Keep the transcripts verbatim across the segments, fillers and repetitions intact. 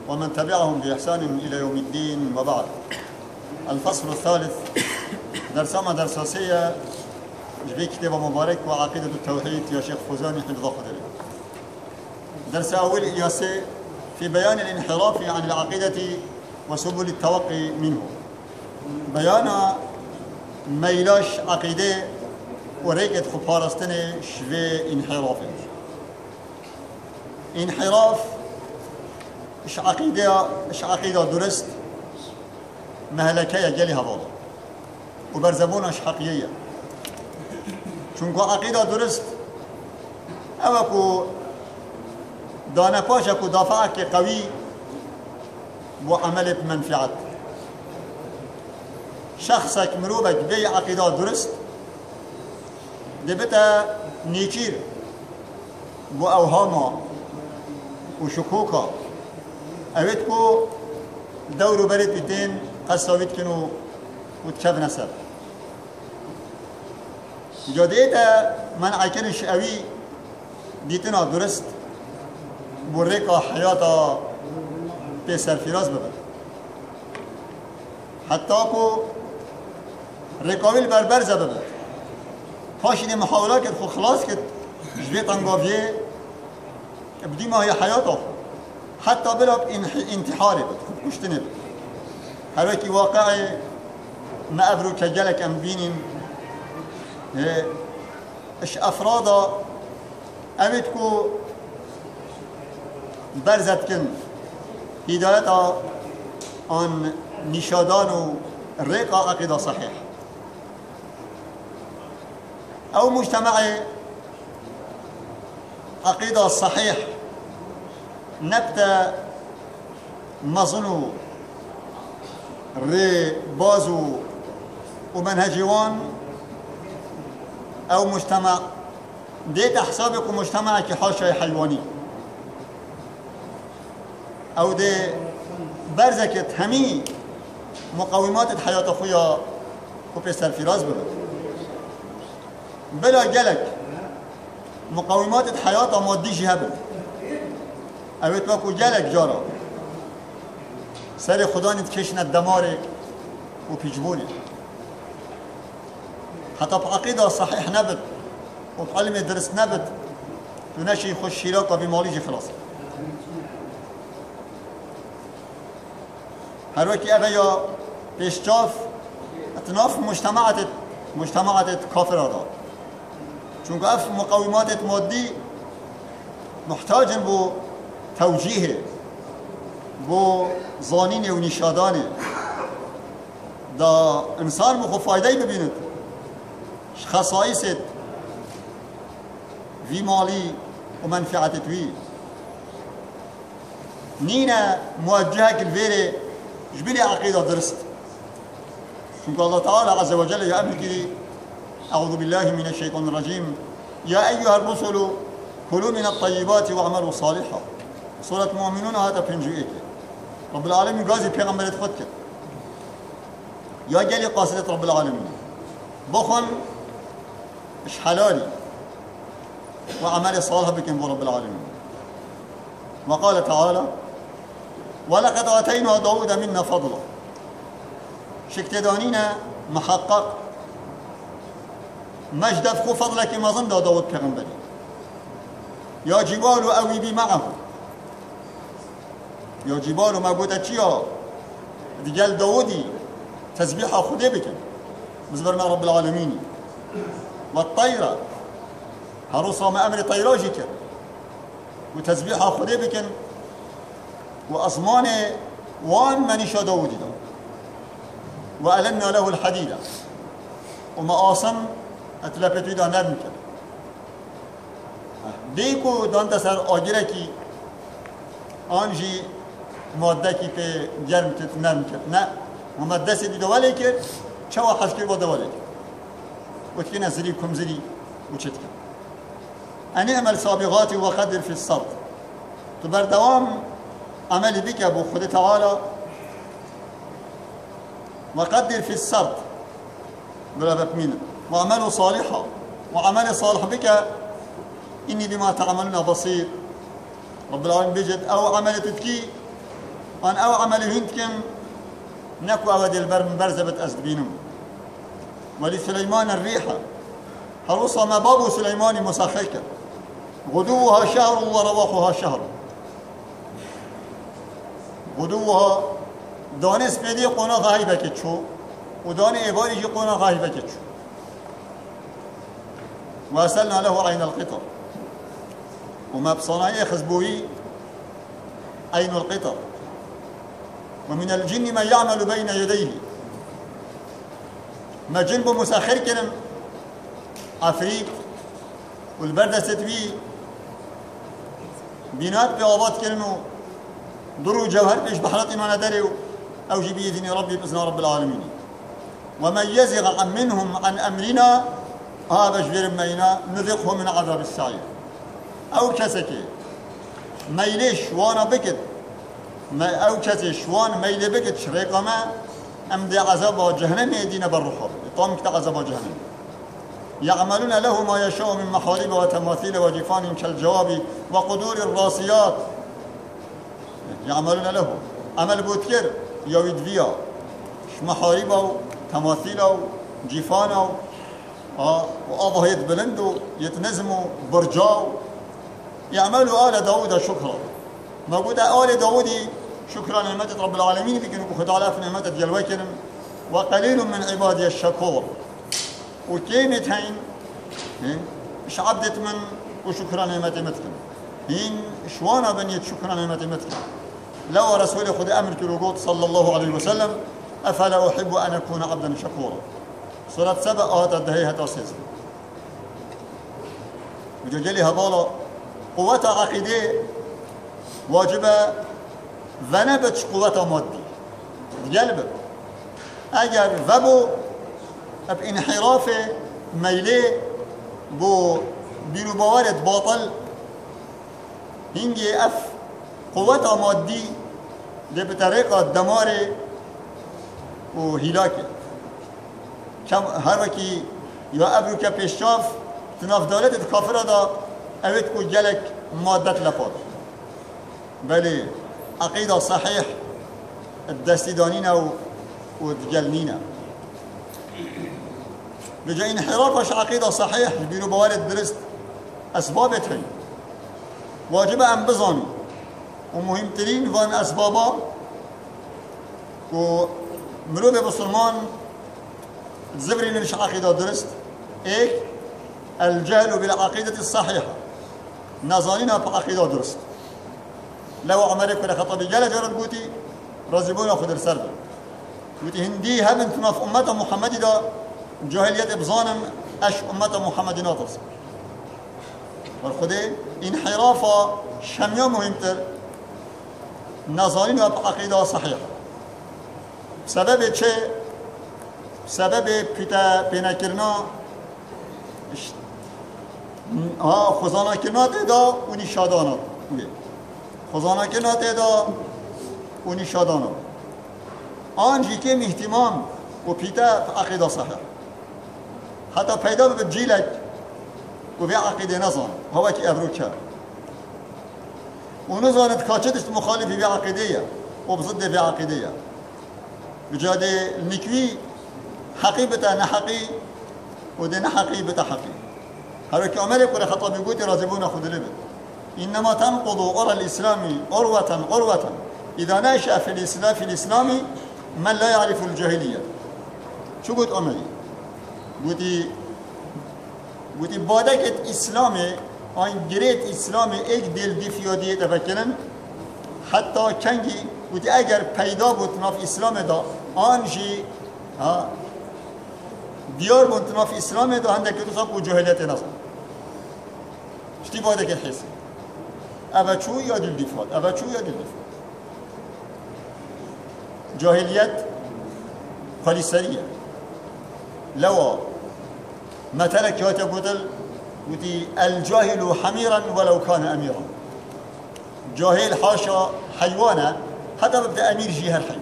ومن تبعهم بإحسان إلى يوم الدين وبعد. الفصل الثالث درسنا درساسية جبي كتاب مبارك وعقيدة التوحيد يا شيخ فوزاني حفظه قدره. درس أول إياسي في بيان الانحراف عن العقيدة وسبل التوقي منه. بيان ميلاش عقيدة وريكت خبارستن شوي انحراف. انحراف اش عقيدة اش عقيدة درست مهلكية جالي هذا وبرزبونش حقيقية چونکو عقیده درست او کو دانه پاش کو دافع که قوی و عمل بمنفعت شخصك مروبك بي عقيده درست دبتا نيچير بو اوهاما وشكوكا اويتكو دورو بريد بيتين قصاويت كنو وتكف نسب جديدة من عكنش أوي ديتنا درست بريكا حياة بيسر فراز ببر حتى كو ريكاويل بربرزة ببر فاشي دي محاولة كد خو خلاص كد جبيت انقافيه بدي ما هي حياته حتى بلاب انتحاري بد كشتني بد هلوكي واقعي ما أبرو كجلك أمبينين اش افرادا امتكو برزت کن هدایتا آن نشادان و ريقا عقيدة صحيح او مجتمع عقيدة صحيح نبت مظنو ري بازو ومنهجوان او مجتمع ديت حسابك مجتمع كحاشا حيواني او دي برزكت همي مقومات الحياة خويا وبيستر فراز ببت بلا جلك مقومات الحياة مادي جهبت او اتباكو جلك جارا سر خدا نتكشن الدمار وبيجبوني حتى بعقيدة صحيح نبت وبعلم درس نبت تنشي خوش شراكة بماليجي خلاص هر وكي أبا بيشتاف اتناف مجتمعات مجتمعات كافر هذا چونك اف مقومات مادي محتاج بو توجيه بو ظانين ونشادان دا انسان مخو فايدة ببينت خصائص في مالي ومنفعة توي نينا موجهة كالفيري جبلي عقيدة درست شنك الله تعالى عز وجل يا أمريكي أعوذ بالله من الشيطان الرجيم يا أيها الرسل كلوا من الطيبات واعملوا صالحا سورة مؤمنون هذا بنجوئك رب العالمين قازي بيغمبرت خدك يا جالي قاصدة رب العالمين بخن مش حلالي وعمل صالح بكم رب العالمين وقال تعالى ولقد آتينا داود منا فضلا شكتدانينا محقق مجد فخو فضلك ما ظن داود پیغمبري يا جبال أويبي معه يا جبال ما بوده چيا ديجال داودي تسبيح خده بكم بزبرنا رب العالمين والطيرة هروصا ما أمر طيراجي كر وتسبيحها خده بكن وأصمان وان منشا داودي دا وألنا له الحديدة وما آصن أتلبتو دا نرم كر ديكو دانتا سر آجركي آنجي ماده كي پی جرم كت نرم كر نا وماده سيدي دوالي كر چوا حسكي با دوالي كر وتكين أزري كمزري وشتك أن اعمل سابقات وقدر في الصرف تبر دوام عمل بك أبو خد تعالى وقدر في الصرف بلا بكمين وعمل صالحا وعمل صالح بك إني بما تعملنا بصير رب العالمين بيجد أو عمل تتكي أن أو عمل هندكن نكو أودي البر من برزبة أزد بينهم ولسليمان الريحة هرصا ما بابو سليمان مسخيك غدوها شهر ورواحها شهر غدوها دانس بدي قونا غايبة كتشو وداني إباري جي قونا غايبة كتشو وأسألنا له عين القطر وما بصناعي خزبوي عين القطر ومن الجن من يعمل بين يديه ما جنبه مسخر كلم عفريت والبردة ستبي بينات بيوابات كلمه ضروا جوهر بيش بحرات ما ندروا أو جي بإذن ربي بإذن رب العالمين ومن يزغ عن منهم عن أمرنا ها بجبر مينا نذقه من عذاب السعير أو كسكي ميليش وانا بكت ما أو كسيش وان ميل بكت شريقة ما أمدي عذاب جهنم يدين بالرحب طامك عذاب جهنم يعملون له ما يشاء من محارب وتماثيل وجفان كالجواب وقدور الراسيات يعملون له عمل بوتكر يويد فيها محارب وتماثيل وجفان وأضه يتبلندوا يتنزموا برجاو يعملوا آل داود شكرا موجود آل داودي شكرا لنعمة رب العالمين بكن بخد على في نعمة الجلوكن وقليل من عبادي الشكور وكينت هين مش عبدت من وشكرا نعمة متكن هين شوانا بنيت شكرا نعمة متكن لو رسول خد أمر كروجوت صلى الله عليه وسلم أفلا أحب أن أكون عبدا شكورا سورة سبع آهات الدهية تاسيس وجلي هبالا قوة عقيدة واجبة ونبتش قوة مادي قلب اگر وبو اب انحراف ميلي بو بينو باورد باطل هنجي اف قوة مادي دي بطريقة دمار وهلاكي كم هر وكي يا ابرو كبشاف تناف دولت الكافرة دا اويت كو جلك مادة لفاظ بلي عقيدة صحيح الدستيدانينا ودجلنينا بجا انحرافش عقيدة صحيح بينو بوارد درست اسبابتهن واجب ان بزانو ومهمترين وان اسبابا و مروب بسلمان زبري نش عقيدة درست ايك الجهل بالعقيدة الصحيحة نظانينا بعقيدة درست لو عمرك ولا خطبي جل جرد قوتي رزبونا خدر سرد قوتي هندي هبن تناف أمة محمد دا جاهلية بزانم أش أمة محمد ناطس والخدي انحرافا شميا مهمتر نظانينا بعقيدة صحيحة بسبب چه؟ بسبب پیتا پینا کرنا ها خزانه کرنا تیدا اونی شادانا خزانه کرنا تیدا اونی شادانا آنجی که اهتمام و پیتا عقیده صحیح حتی پیدا به جیلک و به عقیده نزان هوا که ابرو کرد و نزاند کاچتش مخالفی به عقیده و بضد به عقیده بجاده النكوي حقي بتا نحقي وده نحقي بتا حقي هرك عملك ولا خطاب يقول رازبون خذ لبن إنما تنقض أرى الإسلام أروة أروة إذا نشأ في الإسلام في الإسلام من لا يعرف الجاهلية شو قلت عملي قلتي قلتي بادك إسلامي أين جريت إسلامي إيك دل دي فيادية تفكرن حتى كنجي قلتي أجر پیدا بود ناف إسلام دا آنجي ها ديار بود ناف إسلام دا هندك تصاب وجاهلية نصر شتي بادك الحس أبا شو يا دل دفات أبا شو يا دل دفات جاهلية فلسطينية لو مثلا كيوتا بودل ودي الجاهل حميرا ولو كان أميرا جاهل حاشا حيوانا حتى بدأ أمير جهة الحي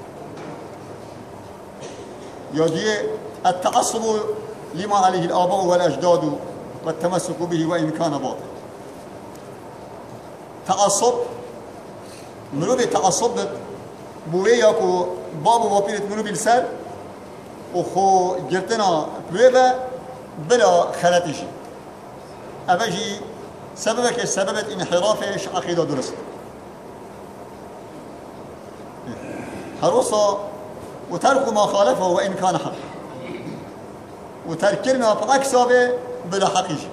يدي التعصب لما عليه الآباء والأجداد والتمسك به وإن كان باطل تعصب منو به تعصب بوی یا کو باب و باپیرت منو بیل سر و خو گرتنا بوی بلا خلطشی اوجی سببك سببت انحرافش عقيدة درست هروصا وترك ما خالفه وإن كان حق وتركنا بعكسه بلا حقيقي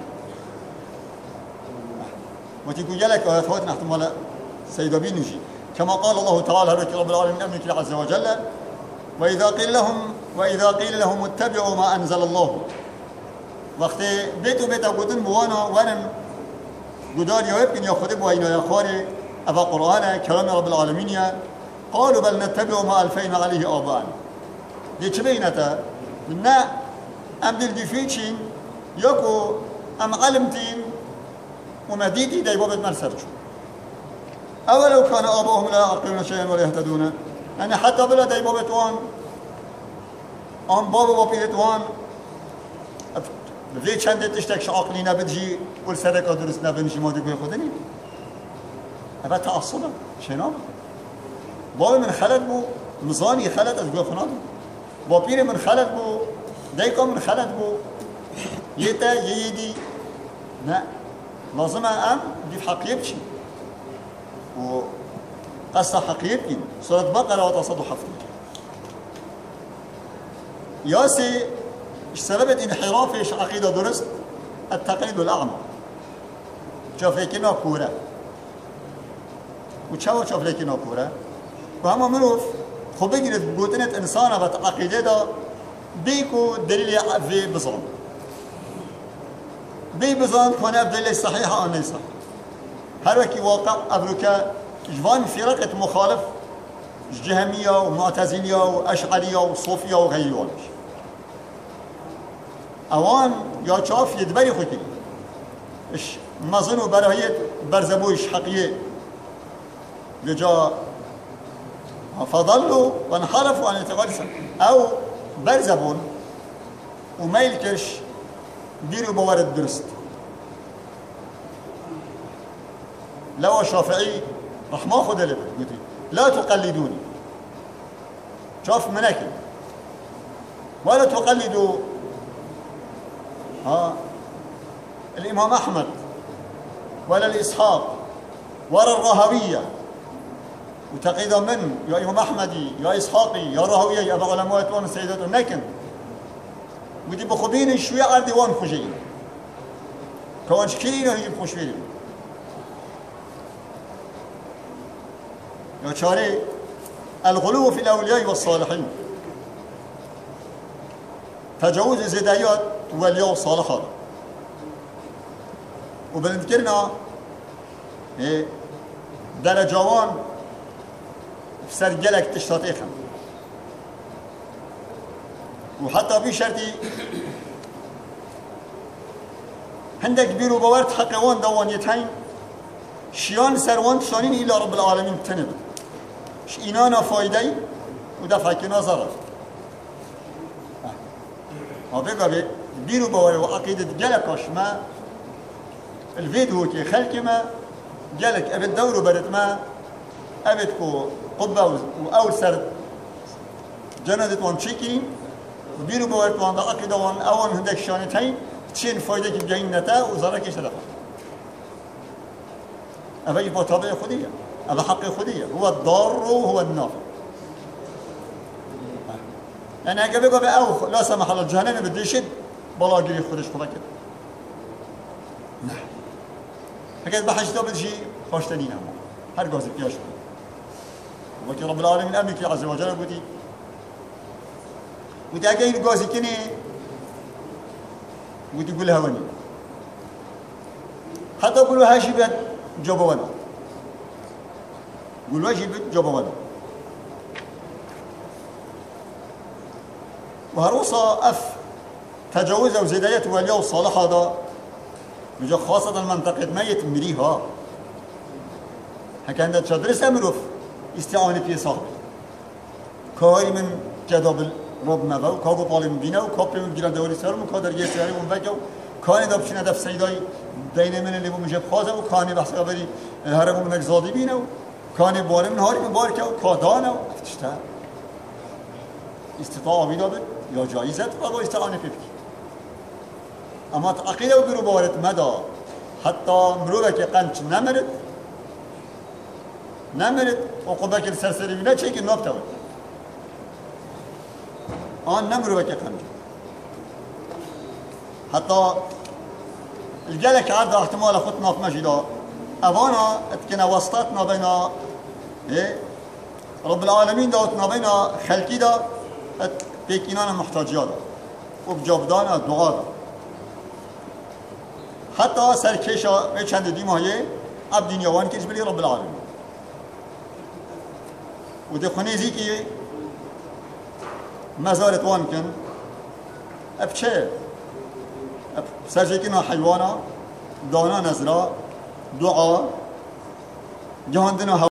وتقول لك آيات احتمال سيد بينجي كما قال الله تعالى رب العالمين أمرك عز وجل وإذا قيل لهم وإذا قيل لهم اتبعوا ما أنزل الله وقت بيتو بيتا قدن بوانا وانا قدار يوبكن يا خدب وإنا يا خواري أفا قرآن كلام رب العالمين قالوا بل نتبع ما ألفين عليه آباءنا دي چبينتا نا أم دل دفيتشين يكو أم علمتين ومديدي دي بابت مرسرشو أولو كان آباؤهم لا يعقلون شيئا ولا يهتدون يعني حتى بلا دي بابت وان أم بابا بابيت وان بذي چند تشتكش عقلي نبدجي والسرقة درست نبنشي ما دي خودني أبا تعصبا شنو بابا من خلط بو مزاني خلط از گوه خناد بابير من خلط بو دايكا من خلط بو يتا يدي لا لازم ام دي في حقيب شي و قصة حقيب كين سورة بقرة وتصدو حفتي ياسي سببت انحرافش عقيدة درست التقليد الأعمى شوف لكنا كورة وشاور شوف لكنا كورة وهم منوف خب بگیرید بودنت انسان و عقیده دا بیکو دلیل في بزان بي بزان کنه دلیل صحیح آن نیست هر وکی واقع ابروکا جوان فرقة مخالف جهمية ومعتزلية وأشعرية وصوفية وغيرهم اوان یا چاف يدبري خوكي اش مظنو براهيت برزبوش حقيقي لجا فضلوا وانحرفوا عن اعتقاد او برزبون وميل كرش ديروا بوارد درست لو شافعي رح ما خذ لي لا تقلدوني شوف مناكب ولا تقلدوا ها الإمام أحمد ولا الإسحاق ولا الرهوية وتقيدا من يا إمام أحمدي يا إسحاقي يا رهوية يا أبا علماء وان سيدات النكن ودي بخبين شوية عردي وان خجين كوان شكيرين وهي بخشويرين يا شاري الغلو في الأولياء والصالحين تجاوز الزدايات والياء والصالحات وبنذكرنا إيه درجوان في سرجلك تشتاطيخا وحتى بشرتي هندك بيرو بورت حقوان دوانيتين شيان سروان شانين إلى رب العالمين تنب إنانا فايدة ودفعك نظرة ما بقى بيرو بوري وعقيدة جلكش ما الفيديو كي خلق ما جلك أبد دورو برد ما أبد كو قبة وأول سرد جنادت وان تشيكين وبيرو بوري وان عقيدة وان أول هندك شانتين تشين فايدة كي بجاين نتا وزارك يشتغل أبا يبقى طبيعي خدية أبا حقي خدية هو الضار وهو النافع يعني أجا بيقى بأو لا سمح الله الجهنم بدي يشد بلا قري خدش خدا كده نعم هكذا بحش ده بدي شيء خوش تنينا هر قوزك يا شو وكي رب العالمين أمريكي عز وجل قدي ودي أجا يقوزي كني ودي يقول هوني حتى يقولوا هاشي بيت جوابنا قولوا هاشي بيت جوابنا وهروصا أف تجاوز وزدايات واليوم الصالح هذا بجا خاصة المنطقة ميت مريها هكذا تدرس أمروف استعانة في صاحب كاي من جداب رب مباو كابو طالب بينا وكابي من جيران دوري سرم وكادر يسياري ومفجو كاني دابشنا دف سيداي دين من اللي بمجيب خازه وكاني بحث قبلي هربوا من اجزادي بينا كان بارم نهاري مباركة وكادانا افتشتا استطاع بيدا بد يا جائزة وقا استعانة ببكي اما عقيدة وبرو بارت مدى حتى مروبك قنش نمرد نمرد وقبك السرسري بنا چه که نبتود آن نمروبك قنش حتى الجلك عرض احتمال خطنا في مجدا اوانا اتكنا وسطاتنا بين ايه رب العالمين داوتنا بين خلقي دا بيكينانا محتاجيات وبجابدانا دعاء حتى سركيشا چند دي ماهيه اب دنياوان كيش بلي رب العالمين وده خوني زيكي مزارت وان كن اب چه اب سرجيكينا حيوانا دانا نزرا دعاء جهاندنا